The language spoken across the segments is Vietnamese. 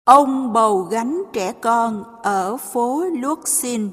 Ông bầu gánh trẻ con ở phố Luxin.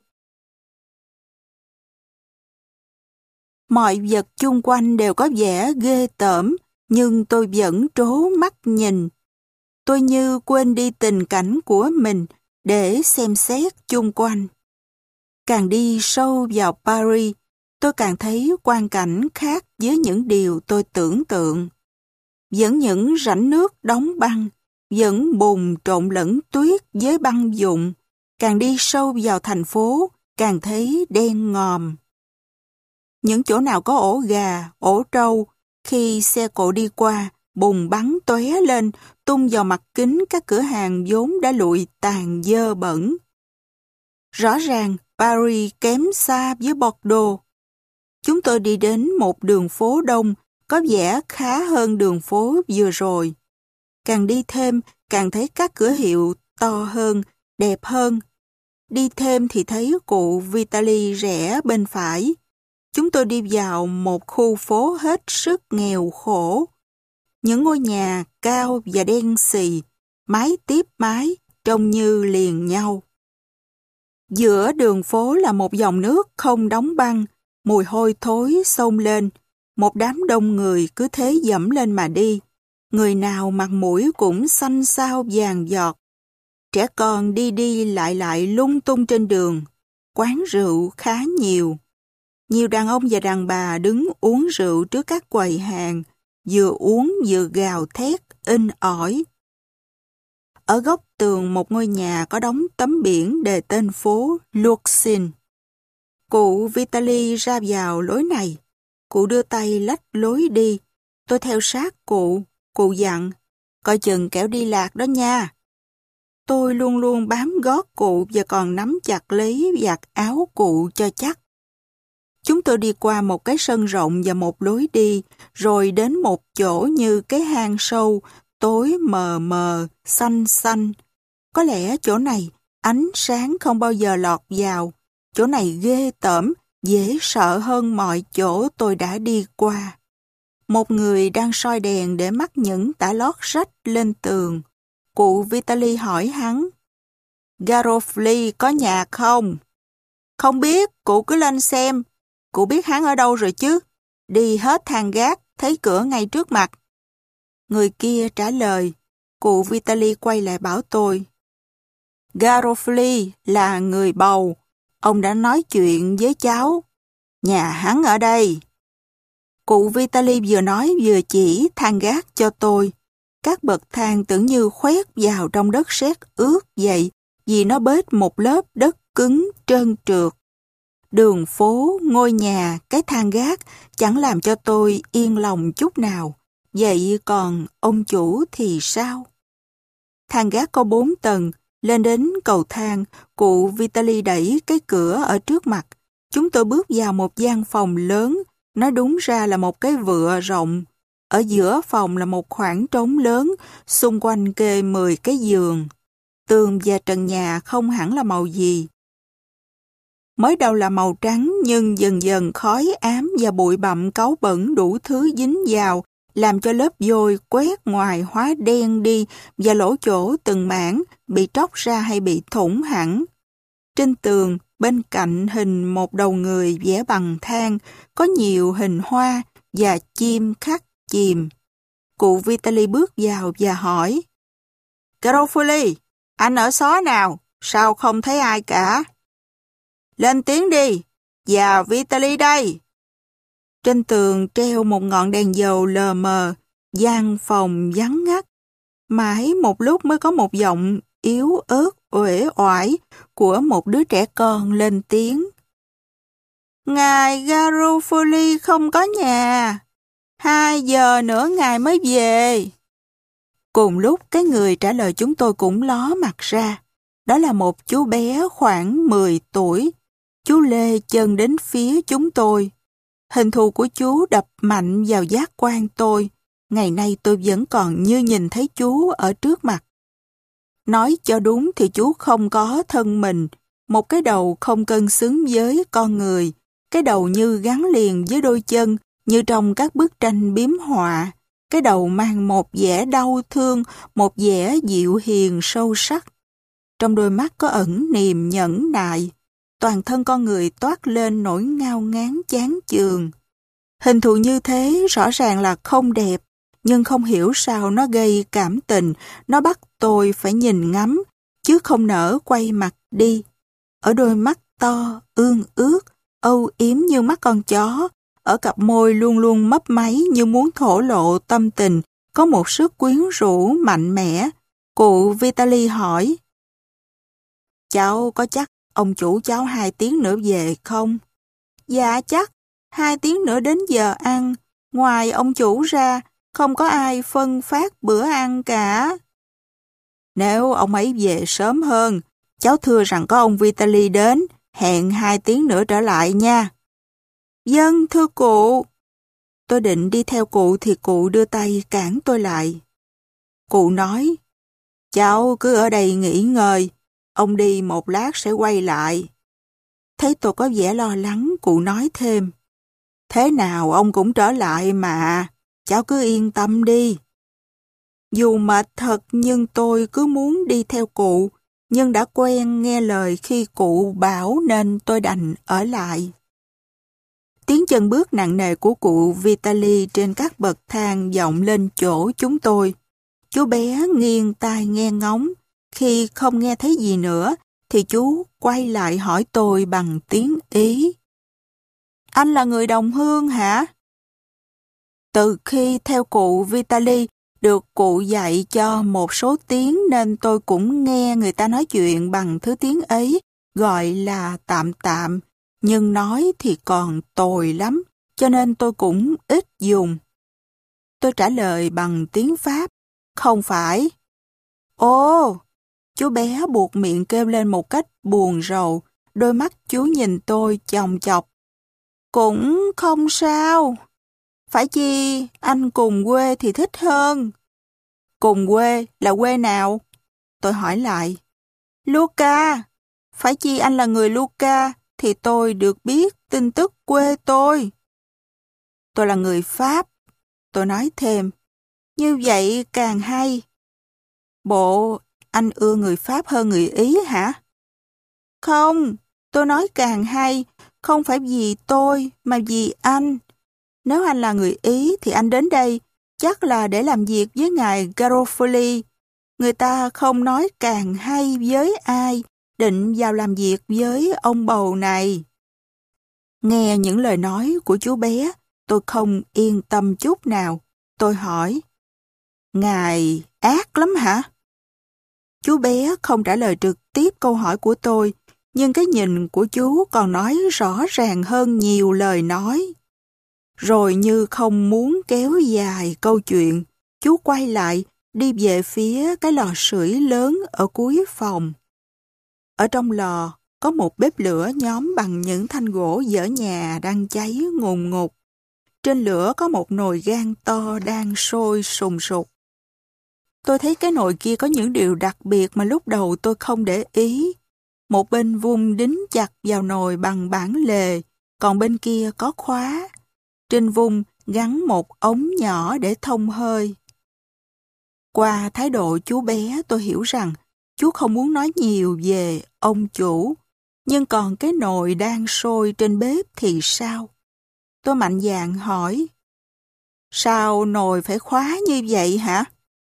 Mọi vật chung quanh đều có vẻ ghê tởm, nhưng tôi vẫn trố mắt nhìn. Tôi như quên đi tình cảnh của mình để xem xét chung quanh. Càng đi sâu vào Paris, tôi càng thấy quang cảnh khác với những điều tôi tưởng tượng. Vẫn những rãnh nước đóng băng, vẫn bùn trộn lẫn tuyết với băng vụn. Càng đi sâu vào thành phố, càng thấy đen ngòm. Những chỗ nào có ổ gà, ổ trâu, khi xe cộ đi qua, bùn bắn tóe lên, tung vào mặt kính các cửa hàng vốn đã lụi tàn dơ bẩn. Rõ ràng, Paris kém xa với Bordeaux. Chúng tôi đi đến một đường phố đông, có vẻ khá hơn đường phố vừa rồi. Càng đi thêm, càng thấy các cửa hiệu to hơn, đẹp hơn. Đi thêm thì thấy cụ Vitaly rẽ bên phải. Chúng tôi đi vào một khu phố hết sức nghèo khổ. Những ngôi nhà cao và đen xì, mái tiếp mái, trông như liền nhau. Giữa đường phố là một dòng nước không đóng băng, mùi hôi thối xông lên. Một đám đông người cứ thế dẫm lên mà đi. Người nào mặt mũi cũng xanh xao vàng giọt. Trẻ con đi đi lại lung tung trên đường. Quán rượu khá nhiều. Nhiều đàn ông và đàn bà đứng uống rượu trước các quầy hàng, vừa uống vừa gào thét inh ỏi. Ở góc tường một ngôi nhà có đóng tấm biển đề tên phố Luxin. Cụ Vitaly ra vào lối này. Cụ đưa tay lách lối đi. Tôi theo sát cụ. Cụ dặn, coi chừng kẻo đi lạc đó nha. Tôi luôn luôn bám gót cụ và còn nắm chặt lấy vạt áo cụ cho chắc. Chúng tôi đi qua một cái sân rộng và một lối đi, rồi đến một chỗ như cái hang sâu, tối mờ mờ, xanh xanh. Có lẽ chỗ này, ánh sáng không bao giờ lọt vào. Chỗ này ghê tởm, dễ sợ hơn mọi chỗ tôi đã đi qua. Một người đang soi đèn để mắc những tả lót rách lên tường. Cụ Vitaly hỏi hắn, Garofoli có nhà không? Không biết, cụ cứ lên xem. Cụ biết hắn ở đâu rồi chứ? Đi hết thang gác, thấy cửa ngay trước mặt. Người kia trả lời. Cụ Vitaly quay lại bảo tôi. Garofoli là người bầu. Ông đã nói chuyện với cháu. Nhà hắn ở đây. Cụ Vitaly vừa nói vừa chỉ thang gác cho tôi. Các bậc thang tưởng như khoét vào trong đất sét ướt vậy vì nó bết một lớp đất cứng trơn trượt. Đường phố, ngôi nhà, cái thang gác chẳng làm cho tôi yên lòng chút nào. Vậy còn ông chủ thì sao? Thang gác có 4 tầng, lên đến cầu thang, cụ Vitaly đẩy cái cửa ở trước mặt. Chúng tôi bước vào một gian phòng lớn, nói đúng ra là một cái vựa rộng. Ở giữa phòng là một khoảng trống lớn, xung quanh kê 10 cái giường. Tường và trần nhà không hẳn là màu gì. Mới đầu là màu trắng nhưng dần dần khói ám và bụi bặm cáu bẩn đủ thứ dính vào, làm cho lớp vôi quét ngoài hóa đen đi và lỗ chỗ từng mảng bị tróc ra hay bị thủng hẳn. Trên tường, bên cạnh hình một đầu người vẽ bằng than, có nhiều hình hoa và chim khắc chìm. Cụ Vitaly bước vào và hỏi, Garofoli, anh ở xó nào? Sao không thấy ai cả? Lên tiếng đi, và Vitaly đây. Trên tường treo một ngọn đèn dầu lờ mờ, gian phòng vắng ngắt. Mãi một lúc mới có một giọng yếu ớt uể oải của một đứa trẻ con lên tiếng. Ngài Garofoli không có nhà. 2 giờ nữa ngài mới về. Cùng lúc cái người trả lời chúng tôi cũng ló mặt ra. Đó là một chú bé khoảng 10 tuổi. Chú lê chân đến phía chúng tôi. Hình thù của chú đập mạnh vào giác quan tôi. Ngày nay tôi vẫn còn như nhìn thấy chú ở trước mặt. Nói cho đúng thì chú không có thân mình. Một cái đầu không cân xứng với con người. Cái đầu như gắn liền với đôi chân, như trong các bức tranh biếm họa. Cái đầu mang một vẻ đau thương, một vẻ dịu hiền sâu sắc. Trong đôi mắt có ẩn niềm nhẫn nại. Toàn thân con người toát lên nỗi ngao ngán chán chường. Hình thù như thế rõ ràng là không đẹp, nhưng không hiểu sao nó gây cảm tình, nó bắt tôi phải nhìn ngắm, chứ không nỡ quay mặt đi. Ở đôi mắt to, ương ướt, âu yếm như mắt con chó, ở cặp môi luôn luôn mấp máy như muốn thổ lộ tâm tình, có một sức quyến rũ mạnh mẽ. Cụ Vitaly hỏi, cháu có chắc ông chủ cháu 2 tiếng nữa về không? Dạ chắc, 2 tiếng nữa đến giờ ăn, ngoài ông chủ ra, không có ai phân phát bữa ăn cả. Nếu ông ấy về sớm hơn, cháu thưa rằng có ông Vitaly đến, hẹn 2 tiếng nữa trở lại nha. Vâng, thưa cụ. Tôi định đi theo cụ thì cụ đưa tay cản tôi lại. Cụ nói, cháu cứ ở đây nghỉ ngơi, ông đi một lát sẽ quay lại. Thấy tôi có vẻ lo lắng, cụ nói thêm, thế nào ông cũng trở lại mà, cháu cứ yên tâm đi. Dù mệt thật nhưng tôi cứ muốn đi theo cụ, nhưng đã quen nghe lời khi cụ bảo nên tôi đành ở lại. Tiếng chân bước nặng nề của cụ Vitaly trên các bậc thang vọng lên chỗ chúng tôi. Chú bé nghiêng tai nghe ngóng, khi không nghe thấy gì nữa thì chú quay lại hỏi tôi bằng tiếng Ý. Anh là người đồng hương hả? Từ khi theo cụ Vitaly được cụ dạy cho một số tiếng nên tôi cũng nghe người ta nói chuyện bằng thứ tiếng ấy, gọi là tạm tạm, nhưng nói thì còn tồi lắm, cho nên tôi cũng ít dùng. Tôi trả lời bằng tiếng Pháp, không phải. Ồ, chú bé buột miệng kêu lên một cách buồn rầu, đôi mắt chú nhìn tôi chòng chọc. Cũng không sao. Phải chi anh cùng quê thì thích hơn. Cùng quê là quê nào? Tôi hỏi lại. Luca. Phải chi anh là người Luca thì tôi được biết tin tức quê tôi. Tôi là người Pháp. Tôi nói thêm. Như vậy càng hay. Bộ anh ưa người Pháp hơn người Ý hả? Không, tôi nói càng hay, không phải vì tôi mà vì anh. Nếu anh là người Ý thì anh đến đây chắc là để làm việc với ngài Garofoli. Người ta không nói càng hay với ai định vào làm việc với ông bầu này. Nghe những lời nói của chú bé, tôi không yên tâm chút nào. Tôi hỏi, ngài ác lắm hả? Chú bé không trả lời trực tiếp câu hỏi của tôi, nhưng cái nhìn của chú còn nói rõ ràng hơn nhiều lời nói. Rồi như không muốn kéo dài câu chuyện, chú quay lại, đi về phía cái lò sưởi lớn ở cuối phòng. Ở trong lò có một bếp lửa nhóm bằng những thanh gỗ dở nhà đang cháy ngùn ngụt. Trên lửa có một nồi gan to đang sôi sùng sục. Tôi thấy cái nồi kia có những điều đặc biệt mà lúc đầu tôi không để ý. Một bên vung đính chặt vào nồi bằng bản lề, còn bên kia có khóa. Trên vung gắn một ống nhỏ để thông hơi. Qua thái độ chú bé tôi hiểu rằng chú không muốn nói nhiều về ông chủ, nhưng còn cái nồi đang sôi trên bếp thì sao? Tôi mạnh dạn hỏi, sao nồi phải khóa như vậy hả?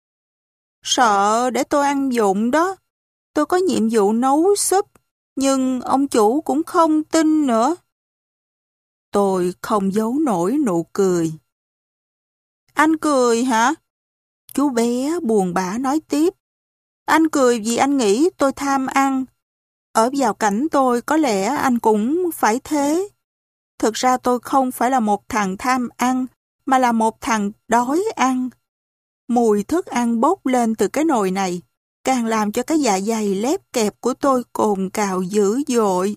Sợ để tôi ăn vụng đó. Tôi có nhiệm vụ nấu súp, nhưng ông chủ cũng không tin nữa. Tôi không giấu nổi nụ cười. Anh cười hả? Chú bé buồn bã nói tiếp. Anh cười vì anh nghĩ tôi tham ăn. Ở vào cảnh tôi có lẽ anh cũng phải thế. Thực ra tôi không phải là một thằng tham ăn, mà là một thằng đói ăn. Mùi thức ăn bốc lên từ cái nồi này, càng làm cho cái dạ dày lép kẹp của tôi cồn cào dữ dội.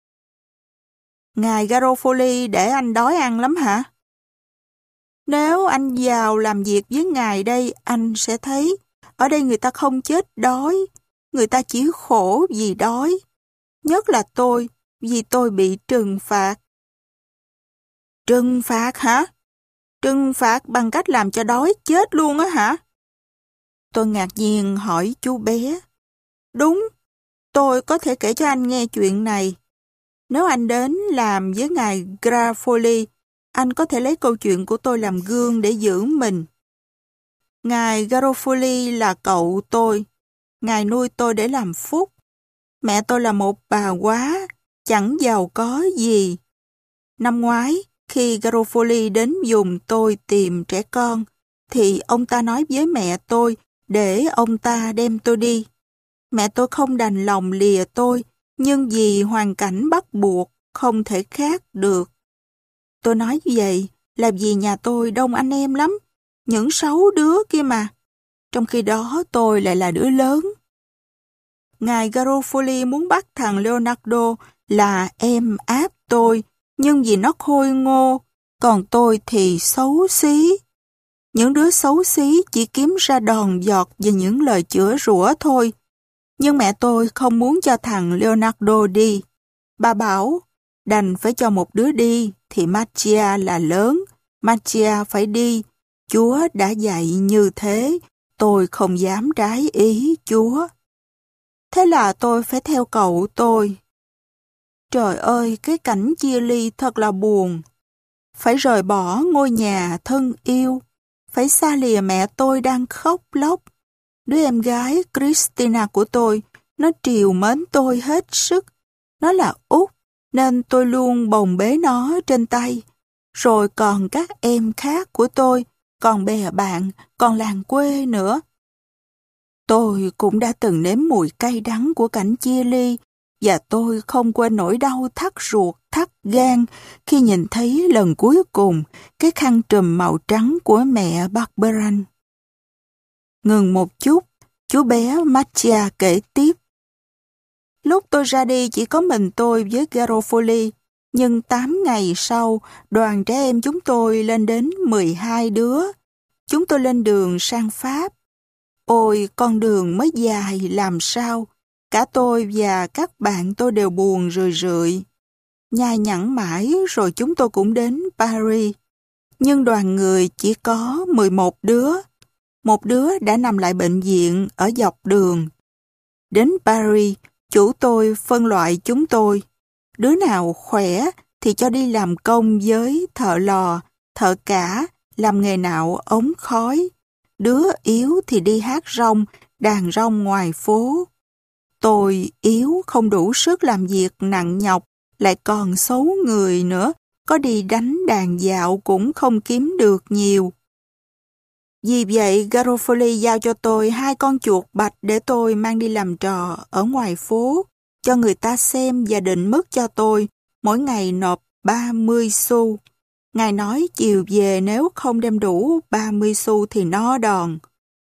Ngài Garofoli để anh đói ăn lắm hả? Nếu anh vào làm việc với ngài đây, anh sẽ thấy, ở đây người ta không chết đói, người ta chỉ khổ vì đói. Nhất là tôi, vì tôi bị trừng phạt. Trừng phạt hả? Trừng phạt bằng cách làm cho đói chết luôn á hả? Tôi ngạc nhiên hỏi chú bé. Đúng, tôi có thể kể cho anh nghe chuyện này. Nếu anh đến làm với ngài Garofoli, anh có thể lấy câu chuyện của tôi làm gương để giữ mình. Ngài Garofoli là cậu tôi. Ngài nuôi tôi để làm phúc. Mẹ tôi là một bà quá, chẳng giàu có gì. Năm ngoái, khi Garofoli đến vùng tôi tìm trẻ con, thì ông ta nói với mẹ tôi để ông ta đem tôi đi. Mẹ tôi không đành lòng lìa tôi, nhưng vì hoàn cảnh bắt buộc, không thể khác được. Tôi nói như vậy là vì nhà tôi đông anh em lắm, những 6 đứa kia mà. Trong khi đó tôi lại là đứa lớn. Ngài Garofoli muốn bắt thằng Leonardo là em áp tôi, nhưng vì nó khôi ngô, còn tôi thì xấu xí. Những đứa xấu xí chỉ kiếm ra đòn giọt và những lời chữa rủa thôi. Nhưng mẹ tôi không muốn cho thằng Leonardo đi. Bà bảo, đành phải cho một đứa đi, thì Mattia là lớn, Mattia phải đi. Chúa đã dạy như thế, tôi không dám trái ý Chúa. Thế là tôi phải theo cậu tôi. Trời ơi, cái cảnh chia ly thật là buồn. Phải rời bỏ ngôi nhà thân yêu, phải xa lìa mẹ tôi đang khóc lóc. Đứa em gái Christina của tôi, nó trìu mến tôi hết sức. Nó là út, nên tôi luôn bồng bế nó trên tay. Rồi còn các em khác của tôi, còn bè bạn, còn làng quê nữa. Tôi cũng đã từng nếm mùi cay đắng của cảnh chia ly, và tôi không quên nỗi đau thắt ruột, thắt gan khi nhìn thấy lần cuối cùng cái khăn trùm màu trắng của mẹ Barberan. Ngừng một chút, chú bé Mattia kể tiếp. Lúc tôi ra đi chỉ có mình tôi với Garofoli, nhưng 8 ngày sau, đoàn trẻ em chúng tôi lên đến 12 đứa. Chúng tôi lên đường sang Pháp. Ôi, con đường mới dài làm sao, cả tôi và các bạn tôi đều buồn rười rượi. Nhai nhặn mãi rồi chúng tôi cũng đến Paris. Nhưng đoàn người chỉ có 11 đứa. Một đứa đã nằm lại bệnh viện ở dọc đường. Đến Paris, chủ tôi phân loại chúng tôi. Đứa nào khỏe thì cho đi làm công với thợ lò, thợ cả, làm nghề nạo ống khói. Đứa yếu thì đi hát rong, đàn rong ngoài phố. Tôi yếu không đủ sức làm việc nặng nhọc, lại còn xấu người nữa, có đi đánh đàn dạo cũng không kiếm được nhiều. Vì vậy, Garofoli giao cho tôi 2 con chuột bạch để tôi mang đi làm trò ở ngoài phố, cho người ta xem và định mức cho tôi, mỗi ngày nộp 30 xu. Ngài nói chiều về nếu không đem đủ 30 xu thì nó đòn.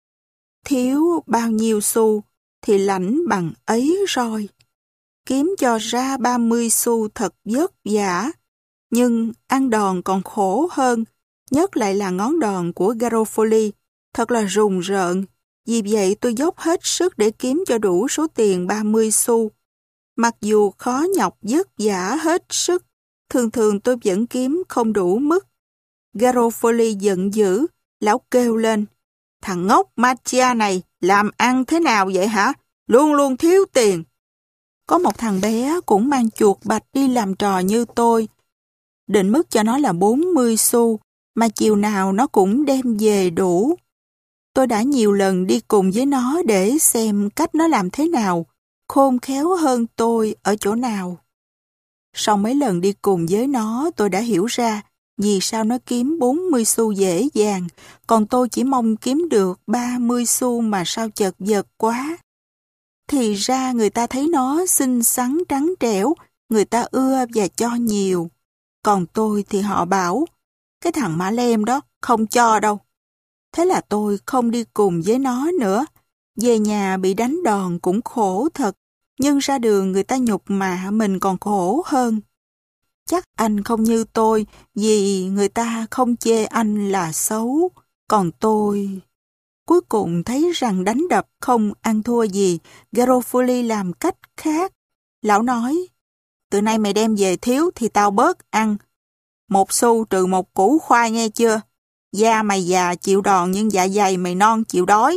Thiếu bao nhiêu xu thì lãnh bằng ấy rồi. Kiếm cho ra 30 xu thật vất vả, nhưng ăn đòn còn khổ hơn, nhất lại là ngón đòn của Garofoli, thật là rùng rợn. Vì vậy tôi dốc hết sức để kiếm cho đủ số tiền 30 xu. Mặc dù khó nhọc vất vả hết sức, thường thường tôi vẫn kiếm không đủ mức. Garofoli giận dữ, lão kêu lên, thằng ngốc Mattia này làm ăn thế nào vậy hả? Luôn luôn thiếu tiền. Có một thằng bé cũng mang chuột bạch đi làm trò như tôi. Định mức cho nó là 40 xu, mà chiều nào nó cũng đem về đủ. Tôi đã nhiều lần đi cùng với nó để xem cách nó làm thế nào, khôn khéo hơn tôi ở chỗ nào. Sau mấy lần đi cùng với nó, tôi đã hiểu ra vì sao nó kiếm 40 xu dễ dàng, còn tôi chỉ mong kiếm được 30 xu mà sao chật vật quá. Thì ra người ta thấy nó xinh xắn trắng trẻo, người ta ưa và cho nhiều. Còn tôi thì họ bảo, cái thằng Mã Lem đó không cho đâu. Thế là tôi không đi cùng với nó nữa. Về nhà bị đánh đòn cũng khổ thật, nhưng ra đường người ta nhục mạ mình còn khổ hơn. Chắc anh không như tôi, vì người ta không chê anh là xấu, còn tôi... Cuối cùng thấy rằng đánh đập không ăn thua gì, Garofoli làm cách khác. Lão nói, từ nay mày đem về thiếu thì tao bớt ăn. 1 xu trừ 1 củ khoai nghe chưa? Da mày già chịu đòn nhưng dạ dày mày non chịu đói.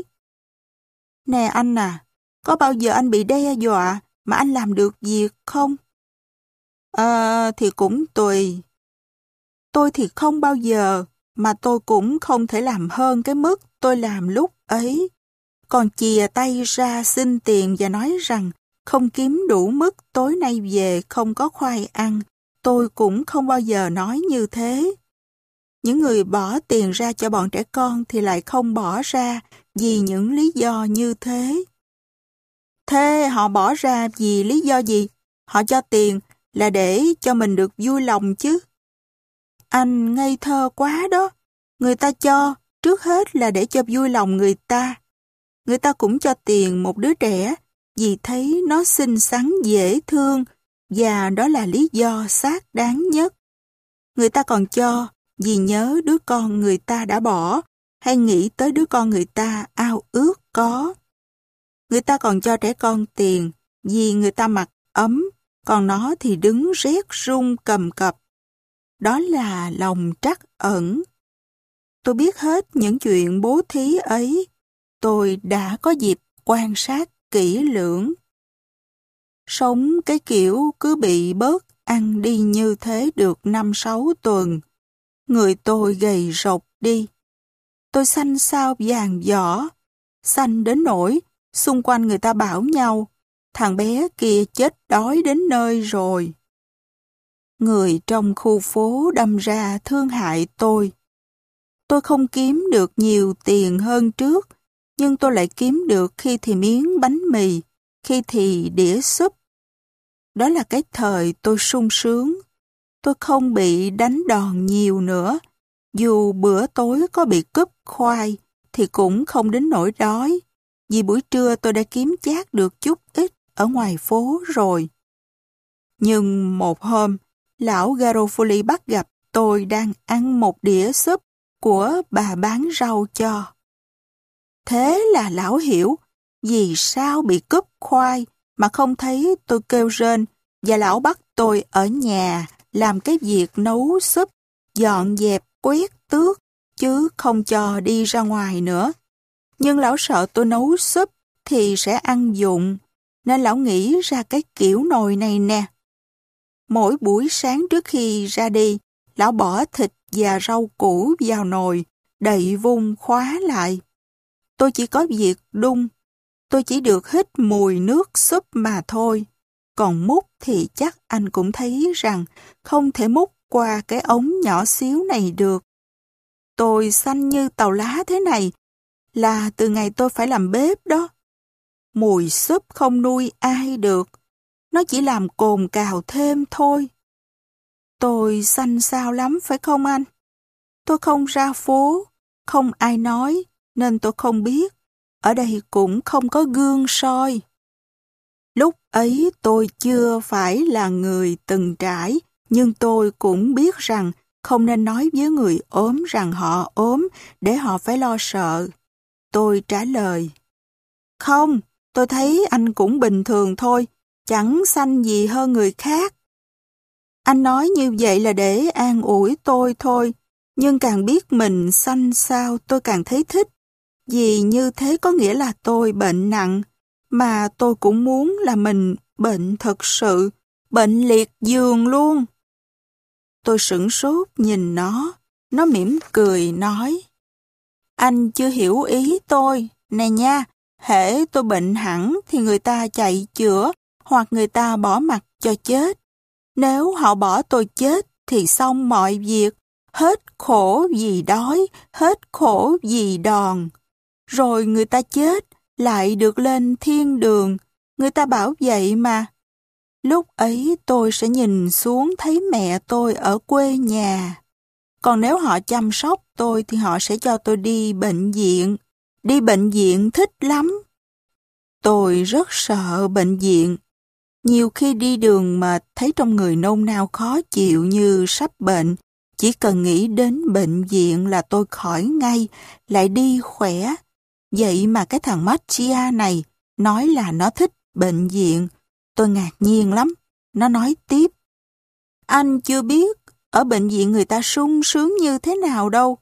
Nè anh à, có bao giờ anh bị đe dọa mà anh làm được việc không? Thì cũng tùy. Tôi thì không bao giờ, mà tôi cũng không thể làm hơn cái mức tôi làm lúc ấy. Còn chìa tay ra xin tiền và nói rằng không kiếm đủ mức tối nay về không có khoai ăn, tôi cũng không bao giờ nói như thế. Những người bỏ tiền ra cho bọn trẻ con thì lại không bỏ ra vì những lý do như thế. Thế họ bỏ ra vì lý do gì? Họ cho tiền là để cho mình được vui lòng chứ. Anh ngây thơ quá đó. Người ta cho, trước hết là để cho vui lòng người ta. Người ta cũng cho tiền một đứa trẻ vì thấy nó xinh xắn dễ thương và đó là lý do xác đáng nhất. Người ta còn cho vì nhớ đứa con người ta đã bỏ hay nghĩ tới đứa con người ta ao ước có. Người ta còn cho trẻ con tiền vì người ta mặc ấm, còn nó thì đứng rét run cầm cập. Đó là lòng trắc ẩn. Tôi biết hết những chuyện bố thí ấy. Tôi đã có dịp quan sát kỹ lưỡng. Sống cái kiểu cứ bị bớt ăn đi như thế được 5-6 tuần. Người tôi gầy rộc đi. Tôi xanh xao vàng vỏ. Xanh đến nỗi xung quanh người ta bảo nhau thằng bé kia chết đói đến nơi rồi. Người trong khu phố đâm ra thương hại tôi. Tôi không kiếm được nhiều tiền hơn trước, nhưng tôi lại kiếm được khi thì miếng bánh mì, khi thì đĩa súp. Đó là cái thời tôi sung sướng. Tôi không bị đánh đòn nhiều nữa. Dù bữa tối có bị cúp khoai, thì cũng không đến nỗi đói, vì buổi trưa tôi đã kiếm chác được chút ít ở ngoài phố rồi. Nhưng một hôm, lão Garofoli bắt gặp tôi đang ăn một đĩa súp của bà bán rau cho. Thế là lão hiểu vì sao bị cúp khoai mà không thấy tôi kêu rên, và lão bắt tôi ở nhà làm cái việc nấu súp, dọn dẹp, quét tước, chứ không cho đi ra ngoài nữa. Nhưng lão sợ tôi nấu súp thì sẽ ăn dụng, nên lão nghĩ ra cái kiểu nồi này nè. Mỗi buổi sáng trước khi ra đi, lão bỏ thịt và rau củ vào nồi, đậy vung khóa lại. Tôi chỉ có việc đun, tôi chỉ được hít mùi nước súp mà thôi. Còn múc thì chắc anh cũng thấy rằng không thể múc qua cái ống nhỏ xíu này được. Tôi xanh như tàu lá thế này là từ ngày tôi phải làm bếp đó. Mùi súp không nuôi ai được, nó chỉ làm cồn cào thêm thôi. Tôi xanh xao lắm phải không anh? Tôi không ra phố, không ai nói, nên tôi không biết. Ở đây cũng không có gương soi. Lúc ấy tôi chưa phải là người từng trải, nhưng tôi cũng biết rằng không nên nói với người ốm rằng họ ốm để họ phải lo sợ. Tôi trả lời, không, tôi thấy anh cũng bình thường thôi, chẳng xanh gì hơn người khác. Anh nói như vậy là để an ủi tôi thôi, nhưng càng biết mình xanh sao tôi càng thấy thích, vì như thế có nghĩa là tôi bệnh nặng, mà tôi cũng muốn là mình bệnh thật sự, bệnh liệt giường luôn. Tôi sửng sốt nhìn nó mỉm cười nói, anh chưa hiểu ý tôi, nè nha, hễ tôi bệnh hẳn thì người ta chạy chữa, hoặc người ta bỏ mặc cho chết. Nếu họ bỏ tôi chết thì xong mọi việc, hết khổ vì đói, hết khổ vì đòn. Rồi người ta chết, lại được lên thiên đường, người ta bảo vậy mà. Lúc ấy tôi sẽ nhìn xuống thấy mẹ tôi ở quê nhà. Còn nếu họ chăm sóc tôi thì họ sẽ cho tôi đi bệnh viện. Đi bệnh viện thích lắm. Tôi rất sợ bệnh viện. Nhiều khi đi đường mà thấy trong người nôn nao khó chịu như sắp bệnh, chỉ cần nghĩ đến bệnh viện là tôi khỏi ngay, lại đi khỏe. Vậy mà cái thằng Mattia này nói là nó thích bệnh viện. Tôi ngạc nhiên lắm. Nó nói tiếp, anh chưa biết ở bệnh viện người ta sung sướng như thế nào đâu.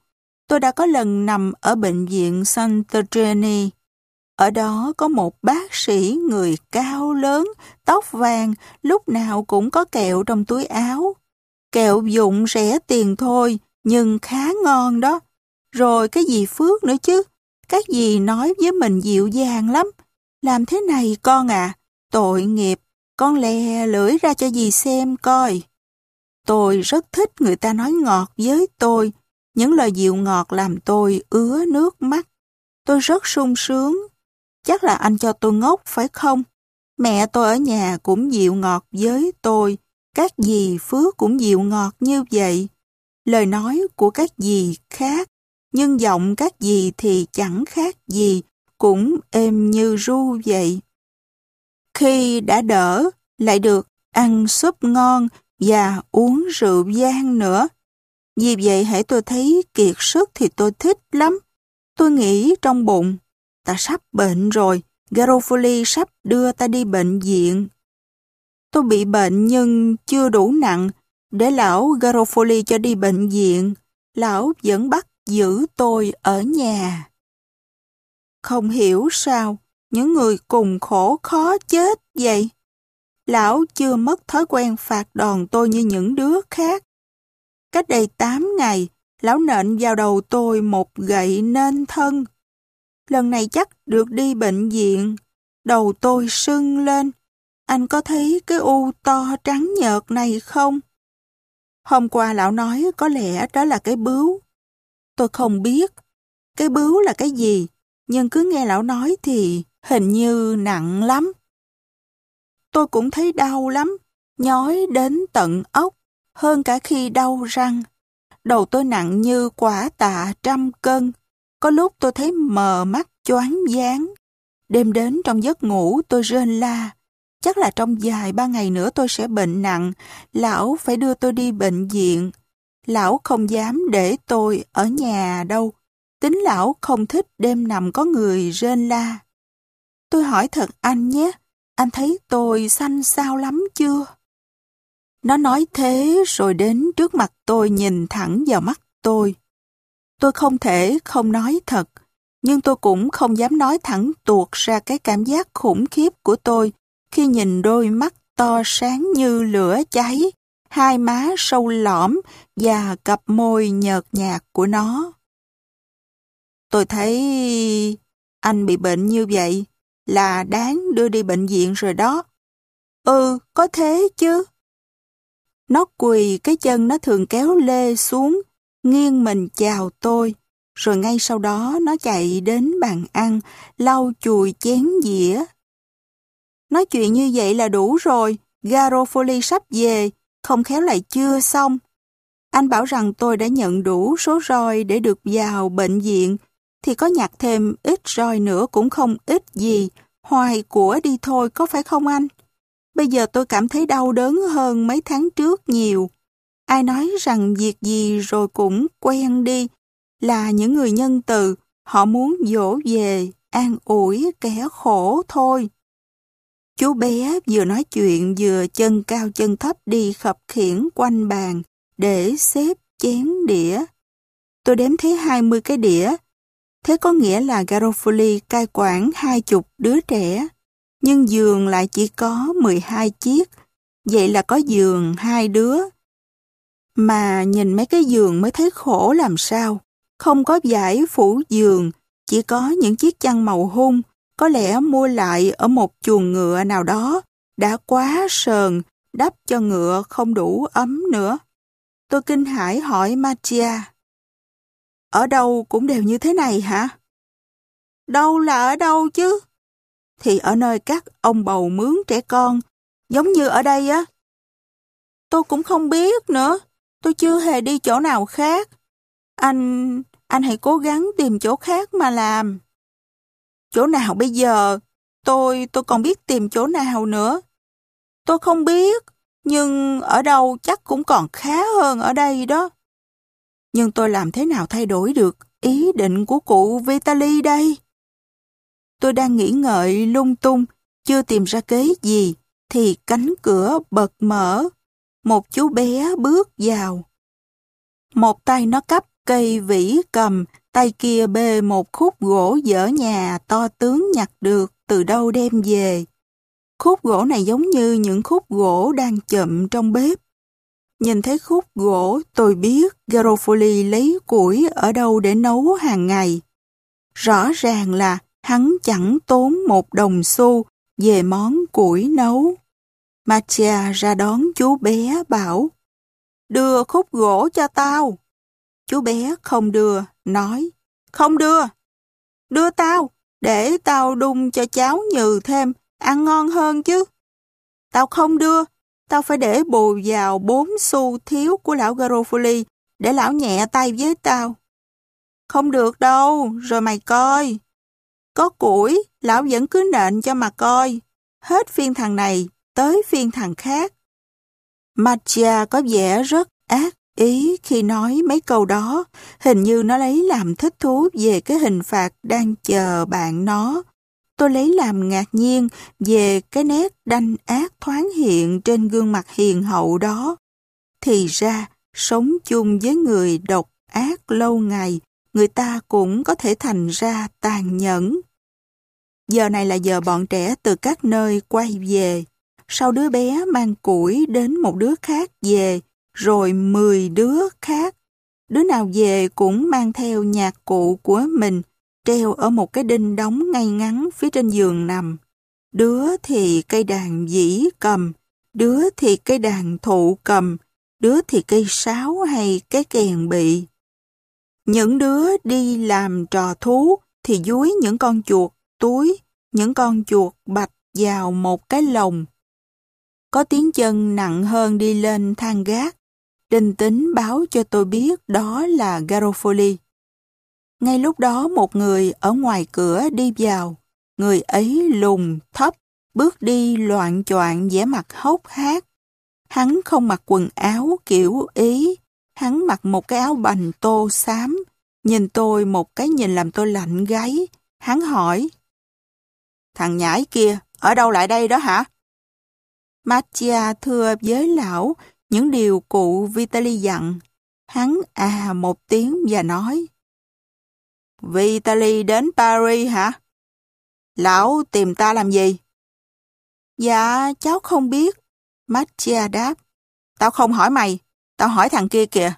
Tôi đã có lần nằm ở bệnh viện Sant'Eugeni. Ở đó có một bác sĩ người cao lớn, tóc vàng, lúc nào cũng có kẹo trong túi áo. Kẹo dụng rẻ tiền thôi, nhưng khá ngon đó. Rồi cái dì Phước nữa chứ. Các dì nói với mình dịu dàng lắm. Làm thế này con à, tội nghiệp, con lè lưỡi ra cho dì xem coi. Tôi rất thích người ta nói ngọt với tôi. Những lời dịu ngọt làm tôi ứa nước mắt. Tôi rất sung sướng. Chắc là anh cho tôi ngốc phải không? Mẹ tôi ở nhà cũng dịu ngọt với tôi. Các dì Phước cũng dịu ngọt như vậy. Lời nói của các dì khác, nhưng giọng các dì thì chẳng khác gì, cũng êm như ru vậy. Khi đã đỡ, lại được ăn súp ngon và uống rượu vang nữa. Vì vậy hễ tôi thấy kiệt sức thì tôi thích lắm. Tôi nghĩ trong bụng, ta sắp bệnh rồi, Garofoli sắp đưa ta đi bệnh viện. Tôi bị bệnh nhưng chưa đủ nặng để lão Garofoli cho đi bệnh viện. Lão vẫn bắt giữ tôi ở nhà. Không hiểu sao những người cùng khổ khó chết vậy. Lão chưa mất thói quen phạt đòn tôi như những đứa khác. Cách đây 8 ngày, lão nện vào đầu tôi một gậy nên thân. Lần này chắc được đi bệnh viện. Đầu tôi sưng lên. Anh có thấy cái u to trắng nhợt này không? Hôm qua lão nói có lẽ đó là cái bướu. Tôi không biết cái bướu là cái gì, nhưng cứ nghe lão nói thì hình như nặng lắm. Tôi cũng thấy đau lắm, nhói đến tận óc, hơn cả khi đau răng. Đầu tôi nặng như quả tạ 100 cân. Có lúc tôi thấy mờ mắt choáng váng. Đêm đến trong giấc ngủ tôi rên la. Chắc là trong vài 3 ngày nữa tôi sẽ bệnh nặng. Lão phải đưa tôi đi bệnh viện. Lão không dám để tôi ở nhà đâu. Tính lão không thích đêm nằm có người rên la. Tôi hỏi thật anh nhé, anh thấy tôi xanh xao lắm chưa? Nó nói thế rồi đến trước mặt tôi nhìn thẳng vào mắt tôi. Tôi không thể không nói thật, nhưng tôi cũng không dám nói thẳng tuột ra cái cảm giác khủng khiếp của tôi khi nhìn đôi mắt to sáng như lửa cháy, hai má sâu lõm và cặp môi nhợt nhạt của nó. Tôi thấy anh bị bệnh như vậy là đáng đưa đi bệnh viện rồi đó. Ừ, có thế chứ. Nó quỳ cái chân nó thường kéo lê xuống, nghiêng mình chào tôi, rồi ngay sau đó nó chạy đến bàn ăn, lau chùi chén dĩa. Nói chuyện như vậy là đủ rồi, Garofoli sắp về, không khéo lại chưa xong. Anh bảo rằng tôi đã nhận đủ số roi để được vào bệnh viện, thì có nhặt thêm ít roi nữa cũng không ít gì, hoài của đi thôi có phải không anh? Bây giờ tôi cảm thấy đau đớn hơn mấy tháng trước nhiều. Ai nói rằng việc gì rồi cũng quen đi, là những người nhân từ, họ muốn dỗ về, an ủi kẻ khổ thôi. Chú bé vừa nói chuyện vừa chân cao chân thấp đi khập khiễng quanh bàn để xếp chén đĩa. Tôi đếm thấy 20 cái đĩa. Thế có nghĩa là Garofoli cai quản 20 đứa trẻ, nhưng giường lại chỉ có 12 chiếc, vậy là có giường 2 đứa. Mà nhìn mấy cái giường mới thấy khổ làm sao. Không có vải phủ giường, chỉ có những chiếc chăn màu hung, có lẽ mua lại ở một chuồng ngựa nào đó, đã quá sờn, đắp cho ngựa không đủ ấm nữa. Tôi kinh hãi hỏi Mattia, ở đâu cũng đều như thế này hả? Đâu là ở đâu chứ? Thì ở nơi các ông bầu mướn trẻ con, giống như ở đây á. Tôi cũng không biết nữa, tôi chưa hề đi chỗ nào khác. Anh hãy cố gắng tìm chỗ khác mà làm. Chỗ nào bây giờ? Tôi còn biết tìm chỗ nào nữa. Tôi không biết, nhưng ở đâu chắc cũng còn khá hơn ở đây đó. Nhưng tôi làm thế nào thay đổi được ý định của cụ Vitali đây? Tôi đang nghĩ ngợi lung tung, chưa tìm ra kế gì, thì cánh cửa bật mở. Một chú bé bước vào. Một tay nó cắp cây vĩ cầm, tay kia bê một khúc gỗ dở nhà to tướng nhặt được từ đâu đem về. Khúc gỗ này giống như những khúc gỗ đang chậm trong bếp. Nhìn thấy khúc gỗ, tôi biết Garofoli lấy củi ở đâu để nấu hàng ngày. Rõ ràng là hắn chẳng tốn một đồng xu về món củi nấu. Mattia ra đón chú bé bảo, đưa khúc gỗ cho tao. Chú bé không đưa, nói, không đưa. Đưa tao, để tao đun cho cháo nhừ thêm, ăn ngon hơn chứ. Tao không đưa, tao phải để bù vào 4 xu thiếu của lão Garofoli, để lão nhẹ tay với tao. Không được đâu, rồi mày coi. Có củi, lão vẫn cứ nện cho mà coi. Hết phiên thằng này, tới phiên thằng khác. Mattia có vẻ rất ác ý khi nói mấy câu đó, hình như nó lấy làm thích thú về cái hình phạt đang chờ bạn nó. Tôi lấy làm ngạc nhiên về cái nét đanh ác thoáng hiện trên gương mặt hiền hậu đó. Thì ra, sống chung với người độc ác lâu ngày, người ta cũng có thể thành ra tàn nhẫn. Giờ này là giờ bọn trẻ từ các nơi quay về. Sau đứa bé mang củi đến một đứa khác về, rồi 10 đứa khác. Đứa nào về cũng mang theo nhạc cụ của mình, treo ở một cái đinh đóng ngay ngắn phía trên giường nằm. Đứa thì cây đàn dĩ cầm, đứa thì cây đàn thụ cầm, đứa thì cây sáo hay cái kèn bị. Những đứa đi làm trò thú thì dúi những con chuột túi, những con chuột bạch vào một cái lồng. Có tiếng chân nặng hơn đi lên thang gác. Đinh Tính báo cho tôi biết đó là Garofoli. Ngay lúc đó một người ở ngoài cửa đi vào. Người ấy lùn, thấp, bước đi loạng choạng vẻ mặt hốc hác. Hắn không mặc quần áo kiểu Ý. Hắn mặc một cái áo bành tô xám. Nhìn tôi một cái nhìn làm tôi lạnh gáy. Hắn hỏi, thằng nhãi kia, ở đâu lại đây đó hả? Mattia thưa với lão những điều cụ Vitali dặn. Hắn một tiếng và nói, Vitali đến Paris hả? Lão tìm ta làm gì? Dạ, cháu không biết. Mattia đáp, tao không hỏi mày, tao hỏi thằng kia kìa.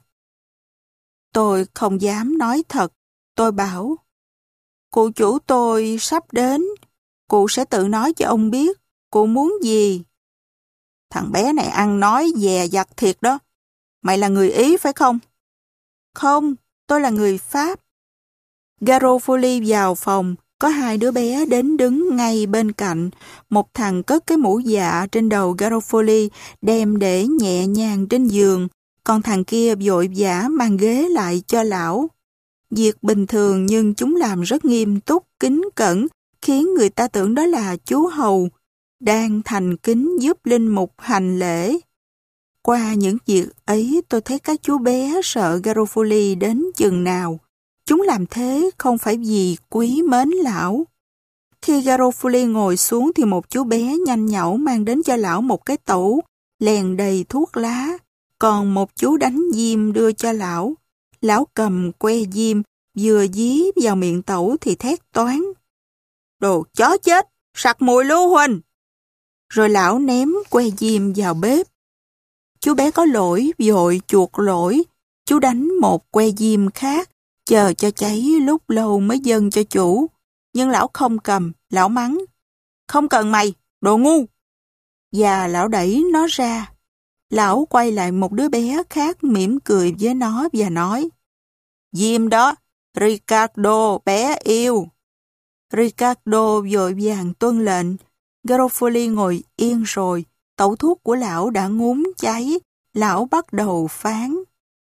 Tôi không dám nói thật. Tôi bảo, cụ chủ tôi sắp đến, cụ sẽ tự nói cho ông biết, cụ muốn gì. Thằng bé này ăn nói dè dặt thiệt đó. Mày là người Ý phải không? Không, tôi là người Pháp. Garofoli vào phòng, có 2 đứa bé đến đứng ngay bên cạnh. Một thằng cất cái mũ dạ trên đầu Garofoli đem để nhẹ nhàng trên giường, còn thằng kia vội vã mang ghế lại cho lão. Việc bình thường nhưng chúng làm rất nghiêm túc, kính cẩn, khiến người ta tưởng đó là chú hầu đang thành kính giúp linh mục hành lễ. Qua những việc ấy tôi thấy các chú bé sợ Garofoli đến chừng nào. Chúng làm thế không phải vì quý mến lão. Khi Garofoli ngồi xuống thì một chú bé nhanh nhảu mang đến cho lão một cái tẩu lèn đầy thuốc lá, còn một chú đánh diêm đưa cho lão. Lão cầm que diêm, vừa dí vào miệng tẩu thì thét toáng. Đồ chó chết, sặc mùi lưu huỳnh. Rồi lão ném que diêm vào bếp. Chú bé có lỗi, vội chuộc lỗi. Chú đánh một que diêm khác, chờ cho cháy lúc lâu mới dâng cho chủ. Nhưng lão không cầm, lão mắng. Không cần mày, đồ ngu. Và lão đẩy nó ra. Lão quay lại một đứa bé khác mỉm cười với nó và nói, diêm đó, Ricardo bé yêu. Ricardo vội vàng tuân lệnh. Garofoli ngồi yên rồi, tẩu thuốc của lão đã ngúm cháy. Lão bắt đầu phán.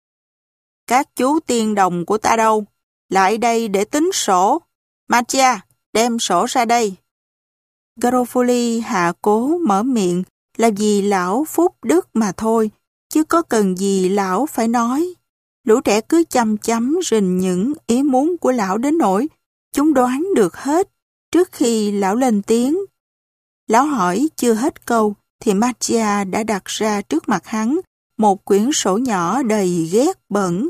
Các chú tiên đồng của ta đâu? Lại đây để tính sổ. Mattia, đem sổ ra đây. Garofoli hạ cố mở miệng là vì lão phúc đức mà thôi, chứ có cần gì lão phải nói. Lũ trẻ cứ chăm chăm rình những ý muốn của lão đến nỗi chúng đoán được hết trước khi lão lên tiếng. Lão hỏi chưa hết câu thì Mattia đã đặt ra trước mặt hắn một quyển sổ nhỏ đầy ghét bẩn.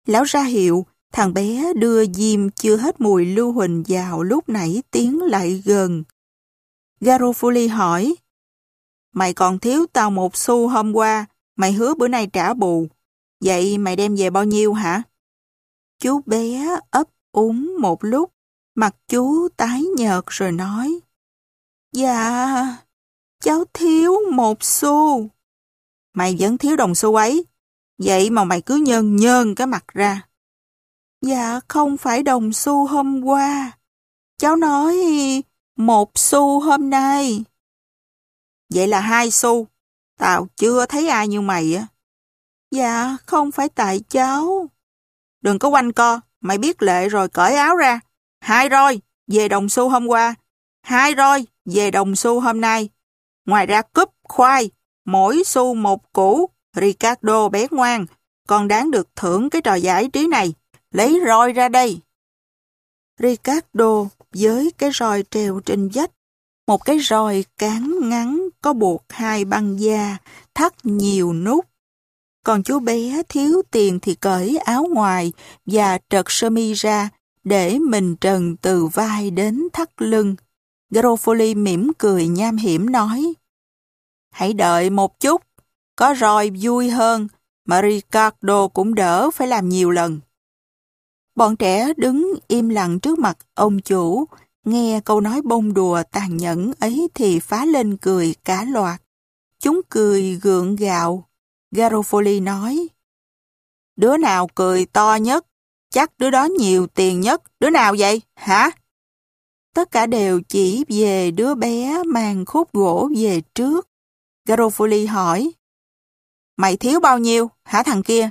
Lão ra hiệu, thằng bé đưa diêm chưa hết mùi lưu huỳnh vào lúc nãy tiến lại gần. Garofoli hỏi, mày còn thiếu tao 1 xu hôm qua, mày hứa bữa nay trả bù. Vậy mày đem về bao nhiêu hả? Chú bé ấp úng một lúc, mặt chú tái nhợt rồi nói, dạ, cháu thiếu 1 xu. Mày vẫn thiếu đồng xu ấy, vậy mà mày cứ nhơn nhơn cái mặt ra. Dạ, không phải đồng xu hôm qua. Cháu nói 1 xu hôm nay. Vậy là 2 xu. Tao chưa thấy ai như mày á. Dạ, không phải tại cháu. Đừng có quanh co, mày biết lệ rồi, cởi áo ra. 2 roi, về đồng xu hôm qua. 2 roi, về đồng xu hôm nay. Ngoài ra cúp, khoai, mỗi xu 1 củ. Ricardo bé ngoan, con đáng được thưởng cái trò giải trí này. Lấy roi ra đây. Ricardo với cái roi treo trên vách. Một cái roi cán ngắn có buộc 2 băng da, thắt nhiều nút. Còn chú bé thiếu tiền thì cởi áo ngoài và trật sơ mi ra để mình trần từ vai đến thắt lưng. Garofoli mỉm cười nham hiểm nói, hãy đợi một chút, có roi vui hơn, mà Ricardo cũng đỡ phải làm nhiều lần. Bọn trẻ đứng im lặng trước mặt ông chủ, nghe câu nói bông đùa tàn nhẫn ấy thì phá lên cười cả loạt. Chúng cười gượng gạo. Garofoli nói, đứa nào cười to nhất, chắc đứa đó nhiều tiền nhất. Đứa nào vậy, hả? Tất cả đều chỉ về đứa bé mang khúc gỗ về trước. Garofoli hỏi, mày thiếu bao nhiêu, hả thằng kia?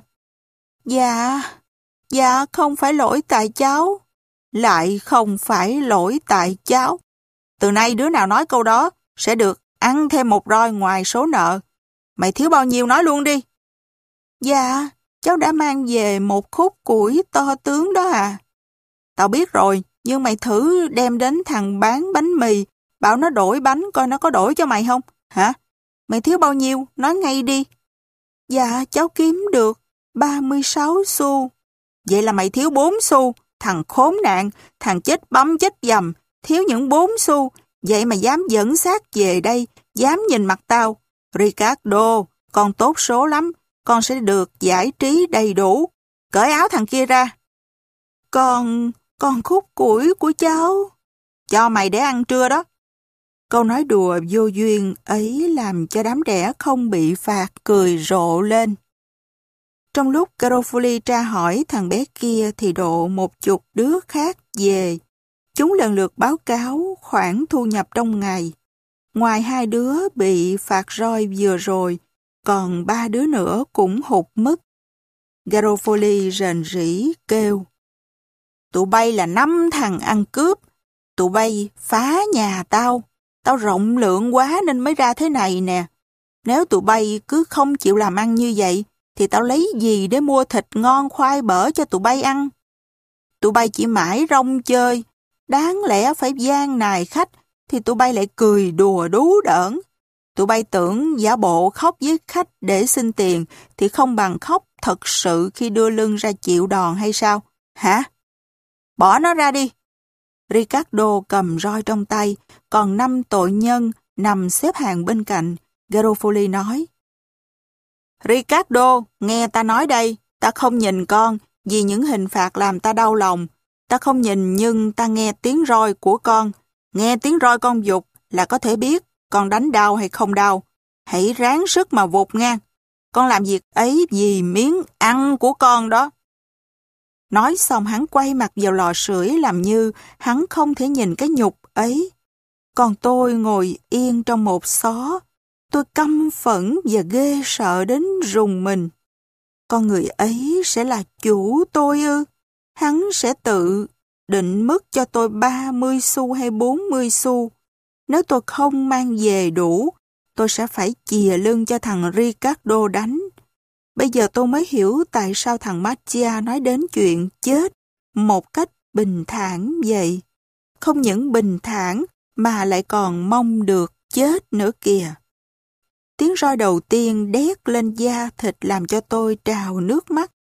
Dạ, không phải lỗi tại cháu. Lại không phải lỗi tại cháu. Từ nay đứa nào nói câu đó sẽ được ăn thêm 1 roi ngoài số nợ. Mày thiếu bao nhiêu nói luôn đi. Dạ, cháu đã mang về 1 khúc củi to tướng đó à. Tao biết rồi, nhưng mày thử đem đến thằng bán bánh mì, bảo nó đổi bánh coi nó có đổi cho mày không, hả? Mày thiếu bao nhiêu, nói ngay đi. Dạ, cháu kiếm được 36 xu. Vậy là mày thiếu 4 xu, thằng khốn nạn, thằng chết bấm chết dầm, thiếu những 4 xu. Vậy mà dám dẫn xác về đây, dám nhìn mặt tao. Ricardo, con tốt số lắm, con sẽ được giải trí đầy đủ. Cởi áo thằng kia ra. Còn khúc củi của cháu. Cho mày để ăn trưa đó. Câu nói đùa vô duyên ấy làm cho đám trẻ không bị phạt cười rộ lên. Trong lúc Garofoli tra hỏi thằng bé kia thì độ 10 đứa khác về. Chúng lần lượt báo cáo khoản thu nhập trong ngày. Ngoài 2 đứa bị phạt roi vừa rồi, còn 3 đứa nữa cũng hụt mất. Garofoli rền rĩ kêu, tụi bay là 5 thằng ăn cướp, tụi bay phá nhà tao rộng lượng quá nên mới ra thế này nè. Nếu tụi bay cứ không chịu làm ăn như vậy, thì tao lấy gì để mua thịt ngon khoai bở cho tụi bay ăn? Tụi bay chỉ mãi rong chơi, đáng lẽ phải gian nài khách, thì tụi bay lại cười đùa đú đỡn. Tụi bay tưởng giả bộ khóc với khách để xin tiền, thì không bằng khóc thật sự khi đưa lưng ra chịu đòn hay sao? Hả? Bỏ nó ra đi. Ricardo cầm roi trong tay, còn 5 tội nhân nằm xếp hàng bên cạnh. Garofoli nói, Ricardo, nghe ta nói đây, ta không nhìn con, vì những hình phạt làm ta đau lòng. Ta không nhìn nhưng ta nghe tiếng roi của con. Nghe tiếng roi con vụt là có thể biết con đánh đau hay không đau. Hãy ráng sức mà vụt nha. Con làm việc ấy vì miếng ăn của con đó. Nói xong hắn quay mặt vào lò sưởi làm như hắn không thể nhìn cái nhục ấy. Còn tôi ngồi yên trong một xó. Tôi căm phẫn và ghê sợ đến rùng mình. Con người ấy sẽ là chủ tôi ư? Hắn sẽ tự định mức cho tôi 30 xu hay 40 xu. Nếu tôi không mang về đủ, tôi sẽ phải chìa lưng cho thằng Ricardo đánh. Bây giờ tôi mới hiểu tại sao thằng Mattia nói đến chuyện chết một cách bình thản vậy. Không những bình thản mà lại còn mong được chết nữa kìa. Tiếng roi đầu tiên đét lên da thịt làm cho tôi trào nước mắt.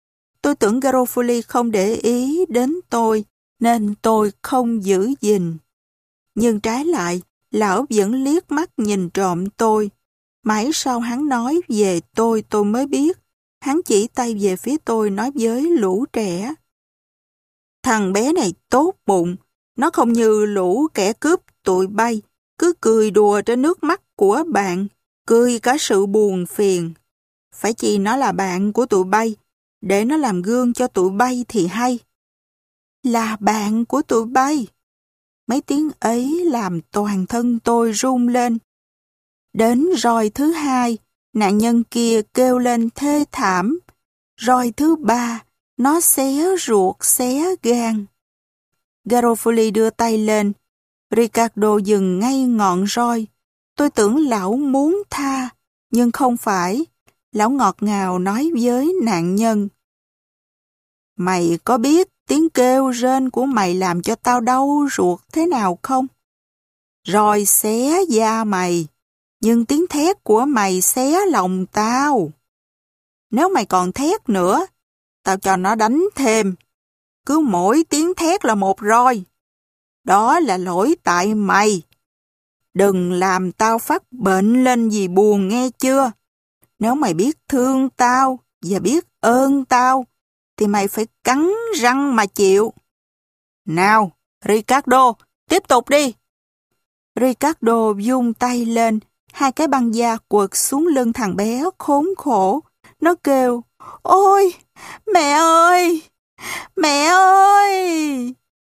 Tôi tưởng Garofoli không để ý đến tôi, nên tôi không giữ gìn. Nhưng trái lại, lão vẫn liếc mắt nhìn trộm tôi. Mãi sau hắn nói về tôi mới biết. Hắn chỉ tay về phía tôi nói với lũ trẻ. Thằng bé này tốt bụng, nó không như lũ kẻ cướp tụi bay, cứ cười đùa trên nước mắt của bạn, cười cả sự buồn phiền. Phải chi nó là bạn của tụi bay, để nó làm gương cho tụi bay thì hay. Là bạn của tụi bay. Mấy tiếng ấy làm toàn thân tôi run lên. Đến roi thứ hai, nạn nhân kia kêu lên thê thảm. Roi thứ ba, nó xé ruột xé gan. Garofoli đưa tay lên. Ricardo dừng ngay ngọn roi. Tôi tưởng lão muốn tha, nhưng không phải. Lão ngọt ngào nói với nạn nhân. Mày có biết tiếng kêu rên của mày làm cho tao đau ruột thế nào không? Roi xé da mày, nhưng tiếng thét của mày xé lòng tao. Nếu mày còn thét nữa, tao cho nó đánh thêm. Cứ mỗi tiếng thét là một roi. Đó là lỗi tại mày. Đừng làm tao phát bệnh lên vì buồn nghe chưa? Nếu mày biết thương tao và biết ơn tao, thì mày phải cắn răng mà chịu. Nào, Ricardo, tiếp tục đi. Ricardo vung tay lên, hai cái băng da quật xuống lưng thằng bé khốn khổ. Nó kêu, ôi, mẹ ơi, mẹ ơi.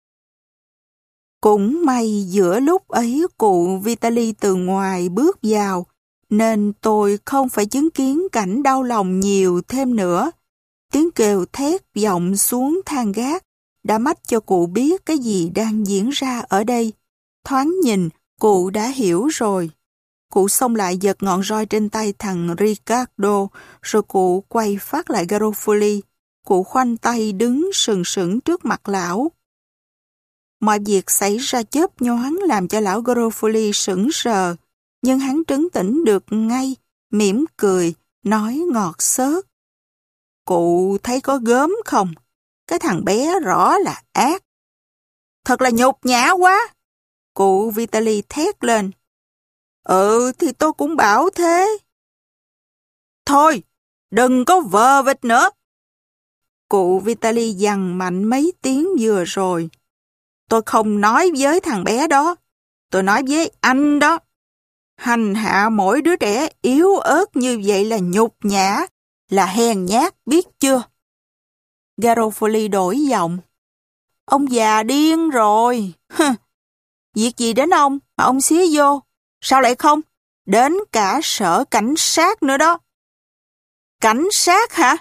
Cũng may giữa lúc ấy cụ Vitaly từ ngoài bước vào, nên tôi không phải chứng kiến cảnh đau lòng nhiều thêm nữa. Tiếng kêu thét vọng xuống thang gác đã mách cho cụ biết cái gì đang diễn ra ở đây. Thoáng nhìn, cụ đã hiểu rồi. Cụ xông lại giật ngọn roi trên tay thằng Ricardo, rồi cụ quay phát lại Garofoli. Cụ khoanh tay đứng sừng sững trước mặt lão. Mọi việc xảy ra chớp nhoáng làm cho lão Garofoli sững sờ, nhưng hắn trấn tĩnh được ngay, mỉm cười, nói ngọt xớt. Cụ thấy có gớm không? Cái thằng bé rõ là ác. Thật là nhục nhã quá. Cụ Vitaly thét lên. Thì tôi cũng bảo thế. Thôi, đừng có vờ vịt nữa. Cụ Vitaly dằn mạnh mấy tiếng vừa rồi. Tôi không nói với thằng bé đó. Tôi nói với anh đó. Hành hạ mỗi đứa trẻ yếu ớt như vậy là nhục nhã, là hèn nhát, biết chưa? Garofoli đổi giọng. Ông già điên rồi. Việc gì đến ông mà ông xía vô? Sao lại không? Đến cả sở cảnh sát nữa đó. Cảnh sát hả?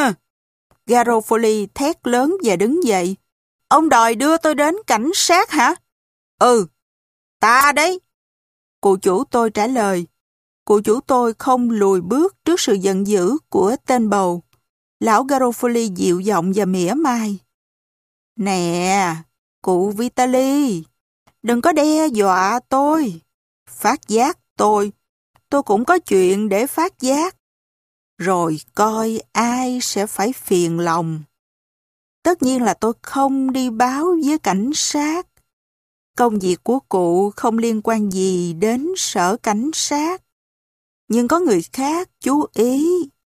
Garofoli thét lớn và đứng dậy. Ông đòi đưa tôi đến cảnh sát hả? Ừ, ta đấy. Cụ chủ tôi trả lời. Cụ chủ tôi không lùi bước trước sự giận dữ của tên bầu. Lão Garofoli dịu giọng và mỉa mai. Nè, cụ Vitaly, đừng có đe dọa tôi. Phát giác tôi cũng có chuyện để phát giác. Rồi coi ai sẽ phải phiền lòng. Tất nhiên là tôi không đi báo với cảnh sát. Công việc của cụ không liên quan gì đến sở cảnh sát. Nhưng có người khác chú ý.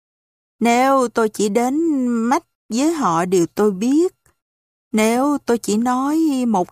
Nếu tôi chỉ đến mách với họ điều tôi biết, nếu tôi chỉ nói một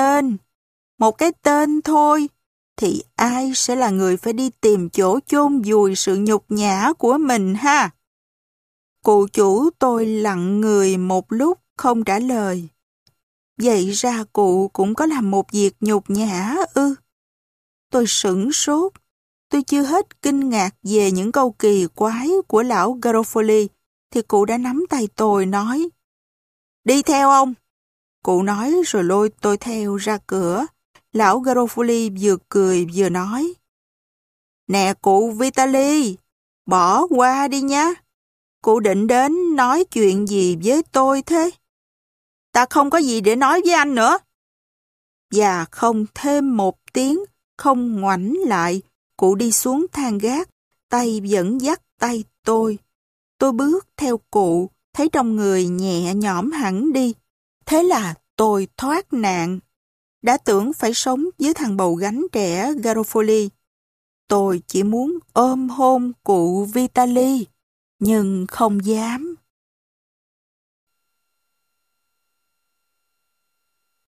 cái tên thôi, thì ai sẽ là người phải đi tìm chỗ chôn vùi sự nhục nhã của mình ha? Cụ chủ tôi lặng người một lúc không trả lời. Vậy ra cụ cũng có làm một việc nhục nhã ư? Tôi sửng sốt. Tôi chưa hết kinh ngạc về những câu kỳ quái của lão Garofoli, thì cụ đã nắm tay tôi nói. Đi theo ông. Cụ nói rồi lôi tôi theo ra cửa. Lão Garofoli vừa cười vừa nói. Nè cụ Vitaly, bỏ qua đi nhá. Cụ định đến nói chuyện gì với tôi thế? Ta không có gì để nói với anh nữa. Và không thêm một tiếng, không ngoảnh lại, cụ đi xuống thang gác, tay vẫn dắt tay tôi. Tôi bước theo cụ, thấy trong người nhẹ nhõm hẳn đi. Thế là tôi thoát nạn. Đã tưởng phải sống với thằng bầu gánh trẻ Garofoli. Tôi chỉ muốn ôm hôn cụ Vitali, nhưng không dám.